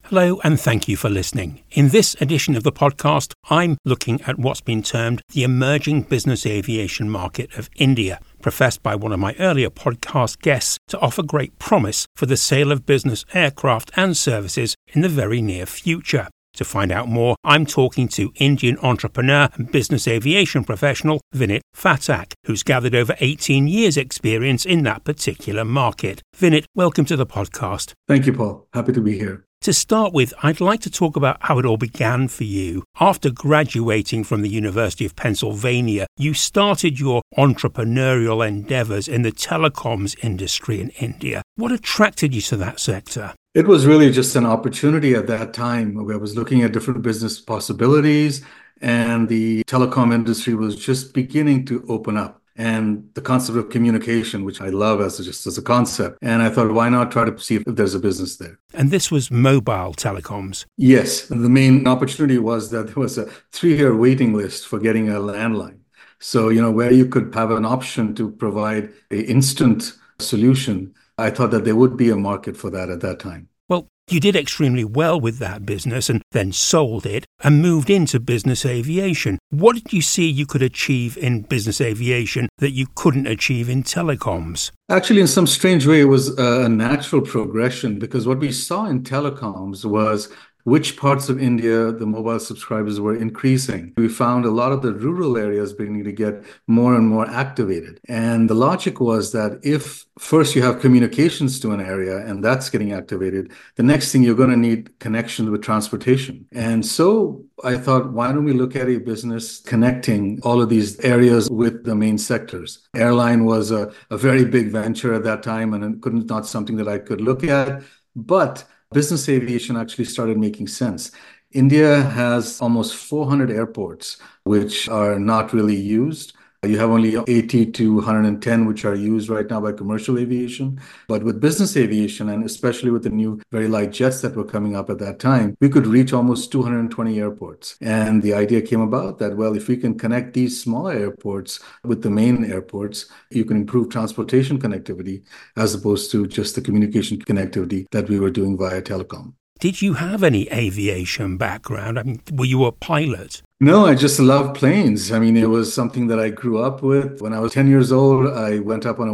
Hello and thank you for listening. In this edition of the podcast, I'm looking at what's been termed the emerging business aviation market of India, professed by one of my earlier podcast guests to offer great promise for the sale of business aircraft and services in the very near future. To find out more, I'm talking to Indian entrepreneur and business aviation professional Vinit Phatak, who's gathered over 18 years' experience in that particular market. Vinit, welcome to the podcast. Thank you, Paul. Happy to be here. To start with, I'd like to talk about how it all began for you. After graduating from the University of Pennsylvania, you started your entrepreneurial endeavours in the telecoms industry in India. What attracted you to that sector? It was really just an opportunity at that time where I was looking at different business possibilities, and the telecom industry was just beginning to open up. And the concept of communication, which I love as a concept. And I thought, why not try to see if there's a business there? And this was mobile telecoms. Yes. The main opportunity was that there was a 3-year waiting list for getting a landline. So, where you could have an option to provide an instant solution, I thought that there would be a market for that at that time. Well, you did extremely well with that business and then sold it and moved into business aviation. What did you see you could achieve in business aviation that you couldn't achieve in telecoms? Actually, in some strange way, it was a natural progression, because what we saw in telecoms was which parts of India the mobile subscribers were increasing. We found a lot of the rural areas beginning to get more and more activated. And the logic was that if first you have communications to an area and that's getting activated, the next thing you're going to need connection with transportation. And so I thought, why don't we look at a business connecting all of these areas with the main sectors? Airline was a very big venture at that time, and it not something that I could look at. But business aviation actually started making sense. India has almost 400 airports, which are not really used. You have only 80 to 110, which are used right now by commercial aviation. But with business aviation, and especially with the new very light jets that were coming up at that time, we could reach almost 220 airports. And the idea came about that, well, if we can connect these smaller airports with the main airports, you can improve transportation connectivity as opposed to just the communication connectivity that we were doing via telecom. Did you have any aviation background? I mean, were you a pilot? No, I just love planes. I mean, it was something that I grew up with. When I was 10 years old, I went up on a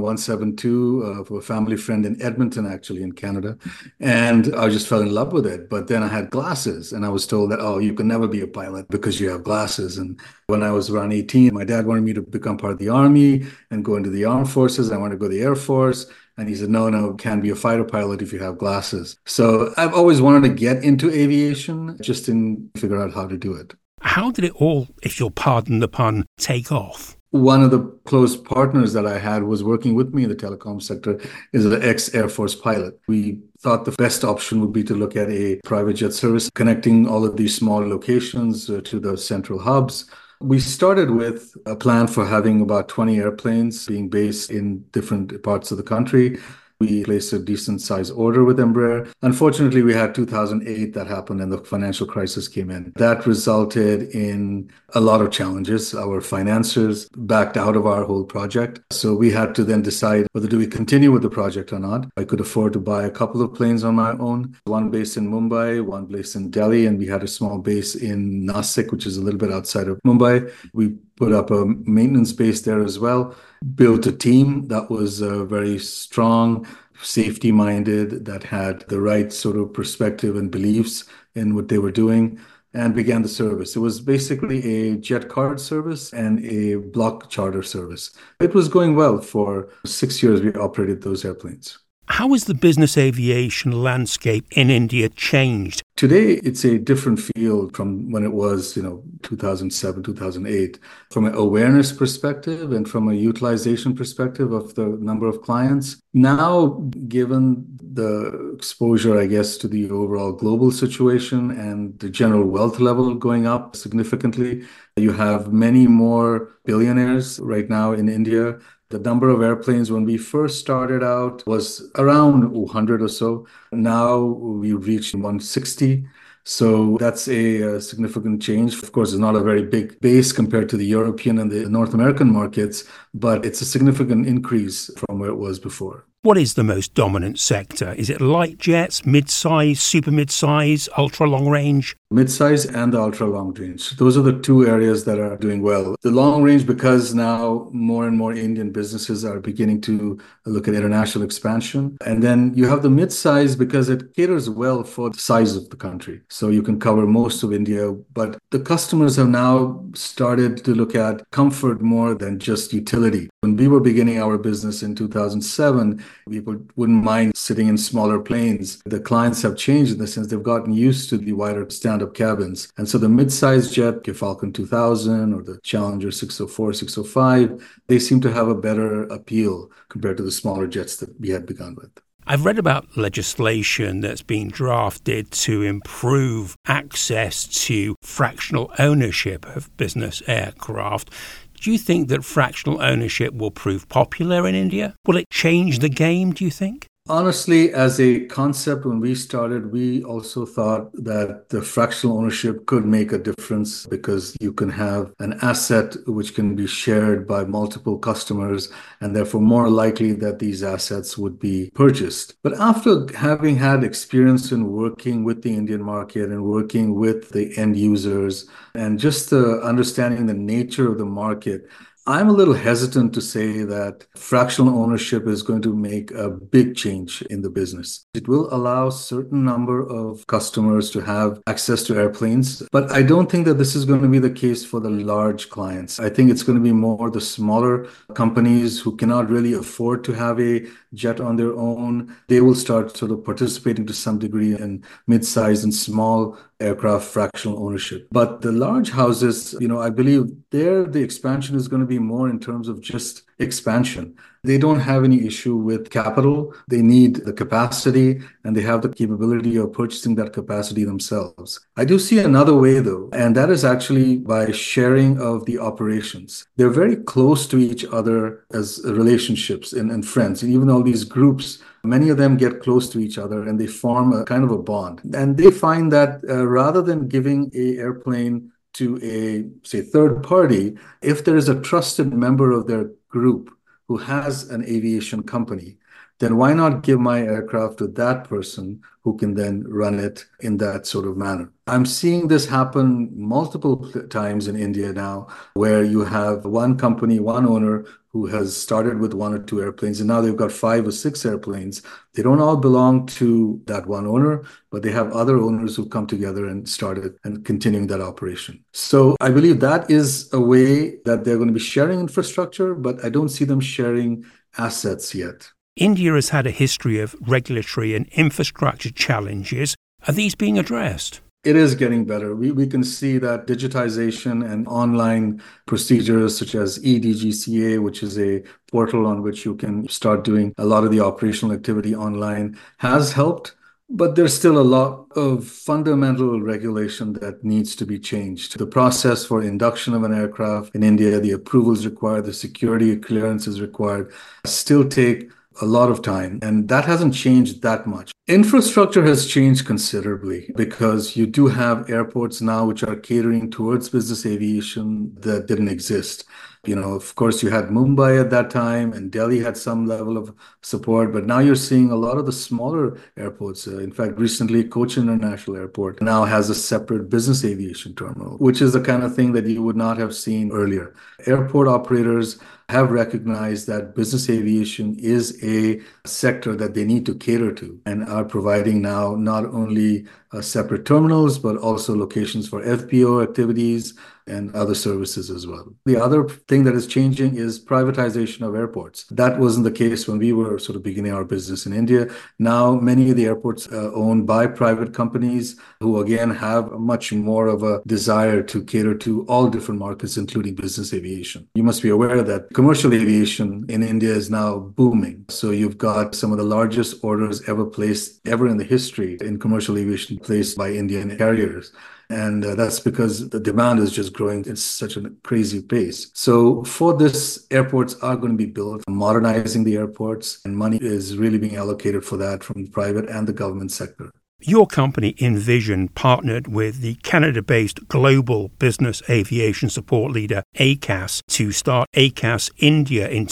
172 for a family friend in Edmonton, actually, in Canada. And I just fell in love with it. But then I had glasses, and I was told that, oh, you can never be a pilot because you have glasses. And when I was around 18, my dad wanted me to become part of the Army and go into the armed forces. I wanted to go to the Air Force. And he said, no, can't be a fighter pilot if you have glasses. So I've always wanted to get into aviation, just didn't figure out how to do it. How did it all, if you'll pardon the pun, take off? One of the close partners that I had was working with me in the telecom sector is an ex-Air Force pilot. We thought the best option would be to look at a private jet service connecting all of these small locations to the central hubs. We started with a plan for having about 20 airplanes being based in different parts of the country. We placed a decent size order with Embraer. Unfortunately, we had 2008 that happened and the financial crisis came in. That resulted in a lot of challenges. Our financiers backed out of our whole project. So we had to then decide whether do we continue with the project or not. I could afford to buy a couple of planes on my own, one based in Mumbai, one based in Delhi, and we had a small base in Nasik, which is a little bit outside of Mumbai. We put up a maintenance base there as well, built a team that was very strong, safety-minded, that had the right sort of perspective and beliefs in what they were doing, and began the service. It was basically a jet card service and a block charter service. It was going well. For 6 years, we operated those airplanes. How has the business aviation landscape in India changed? Today, it's a different field from when it was, 2007, 2008, from an awareness perspective and from a utilization perspective of the number of clients. Now, given the exposure, I guess, to the overall global situation and the general wealth level going up significantly, you have many more billionaires right now in India. The number of airplanes when we first started out was around 100 or so. Now we've reached 160. So that's a significant change. Of course, it's not a very big base compared to the European and the North American markets, but it's a significant increase from where it was before. What is the most dominant sector? Is it light jets, mid-size, super mid-size, ultra-long range? Mid-size and the ultra-long range. Those are the two areas that are doing well. The long range, because now more and more Indian businesses are beginning to look at international expansion. And then you have the mid-size because it caters well for the size of the country. So you can cover most of India, but the customers have now started to look at comfort more than just utility. When we were beginning our business in 2007, people wouldn't mind sitting in smaller planes. The clients have changed in the sense they've gotten used to the wider stand-up cabins. And so the mid-sized jet, the Falcon 2000 or the Challenger 604, 605, they seem to have a better appeal compared to the smaller jets that we had begun with. I've read about legislation that's being drafted to improve access to fractional ownership of business aircraft. Do you think that fractional ownership will prove popular in India? Will it change the game, do you think? Honestly, as a concept, when we started, we also thought that the fractional ownership could make a difference because you can have an asset which can be shared by multiple customers and therefore more likely that these assets would be purchased. But after having had experience in working with the Indian market and working with the end users and just understanding the nature of the market, I'm a little hesitant to say that fractional ownership is going to make a big change in the business. It will allow a certain number of customers to have access to airplanes, but I don't think that this is going to be the case for the large clients. I think it's going to be more the smaller companies who cannot really afford to have a jet on their own. They will start sort of participating to some degree in mid-size and small aircraft fractional ownership. But the large houses, I believe there the expansion is going to be more in terms of just expansion. They don't have any issue with capital. They need the capacity and they have the capability of purchasing that capacity themselves. I do see another way though, and that is actually by sharing of the operations. They're very close to each other as relationships and friends. And even all these groups, many of them get close to each other and they form a kind of a bond. And they find that rather than giving an airplane to a, say, third party, if there is a trusted member of their group who has an aviation company, then why not give my aircraft to that person who can then run it in that sort of manner? I'm seeing this happen multiple times in India now, where you have one company, one owner who has started with one or two airplanes, and now they've got 5 or 6 airplanes. They don't all belong to that one owner, but they have other owners who come together and started and continuing that operation. So I believe that is a way that they're going to be sharing infrastructure, but I don't see them sharing assets yet. India has had a history of regulatory and infrastructure challenges. Are these being addressed? It is getting better. We can see that digitization and online procedures such as eDGCA, which is a portal on which you can start doing a lot of the operational activity online, has helped. But there's still a lot of fundamental regulation that needs to be changed. The process for induction of an aircraft in India, the approvals required, the security clearances required, still take a lot of time, and that hasn't changed that much. Infrastructure has changed considerably because you do have airports now which are catering towards business aviation that didn't exist. Of course, you had Mumbai at that time and Delhi had some level of support, but now you're seeing a lot of the smaller airports. In fact, recently, Cochin International Airport now has a separate business aviation terminal, which is the kind of thing that you would not have seen earlier. Airport operators have recognized that business aviation is a sector that they need to cater to and are providing now not only separate terminals, but also locations for FBO activities and other services as well. The other thing that is changing is privatization of airports. That wasn't the case when we were sort of beginning our business in India. Now, many of the airports are owned by private companies who, again, have much more of a desire to cater to all different markets, including business aviation. You must be aware that commercial aviation in India is now booming. So you've got some of the largest orders ever placed ever in the history in commercial aviation placed by Indian carriers. And that's because the demand is just growing at such a crazy pace. So for this, airports are going to be built, modernizing the airports, and money is really being allocated for that from the private and the government sector. Your company, Envision, partnered with the Canada-based global business aviation support leader ACAS to start ACAS India in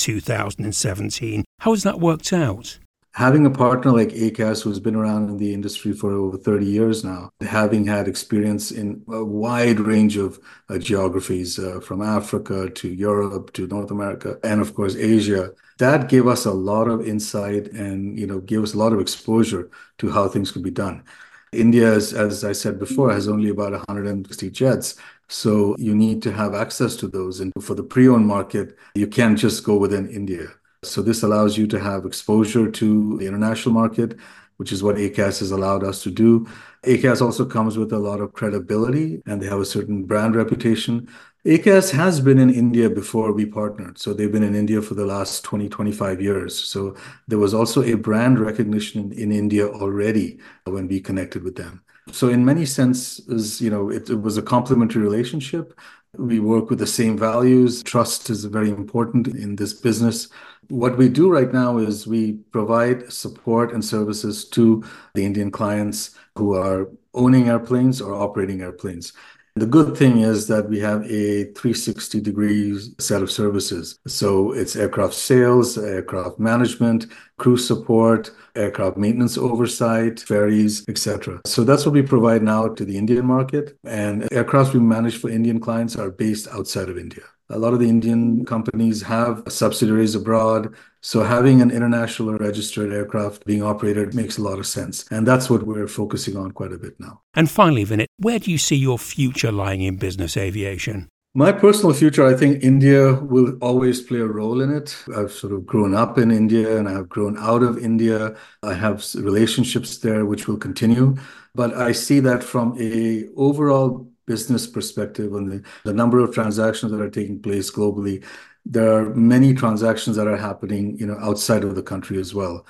2017. How has that worked out? Having a partner like ACAS, who's been around in the industry for over 30 years now, having had experience in a wide range of geographies, from Africa to Europe to North America, and of course Asia, that gave us a lot of insight and gave us a lot of exposure to how things could be done. India, as I said before, has only about 160 jets. So you need to have access to those. And for the pre-owned market, you can't just go within India. So this allows you to have exposure to the international market, which is what ACAS has allowed us to do. ACAS also comes with a lot of credibility, and they have a certain brand reputation. ACAS has been in India before we partnered. So they've been in India for the last 20, 25 years. So there was also a brand recognition in India already when we connected with them. So in many senses, it was a complementary relationship. We work with the same values. Trust is very important in this business. What we do right now is we provide support and services to the Indian clients who are owning airplanes or operating airplanes. The good thing is that we have a 360 degrees set of services. So it's aircraft sales, aircraft management, crew support, aircraft maintenance oversight, ferries, etc. So that's what we provide now to the Indian market. And aircraft we manage for Indian clients are based outside of India. A lot of the Indian companies have subsidiaries abroad. So having an international registered aircraft being operated makes a lot of sense. And that's what we're focusing on quite a bit now. And finally, Vinit, where do you see your future lying in business aviation? My personal future, I think India will always play a role in it. I've sort of grown up in India and I have grown out of India. I have relationships there which will continue. But I see that from an overall business perspective and the number of transactions that are taking place globally, there are many transactions that are happening, outside of the country as well.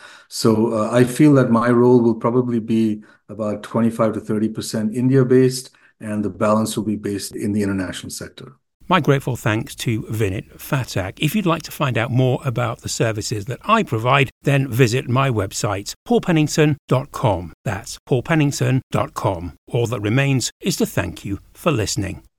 So I feel that my role will probably be about 25 to 30% India-based, and the balance will be based in the international sector. My grateful thanks to Vinit Phatak. If you'd like to find out more about the services that I provide, then visit my website, paulpennington.com. That's paulpennington.com. All that remains is to thank you for listening.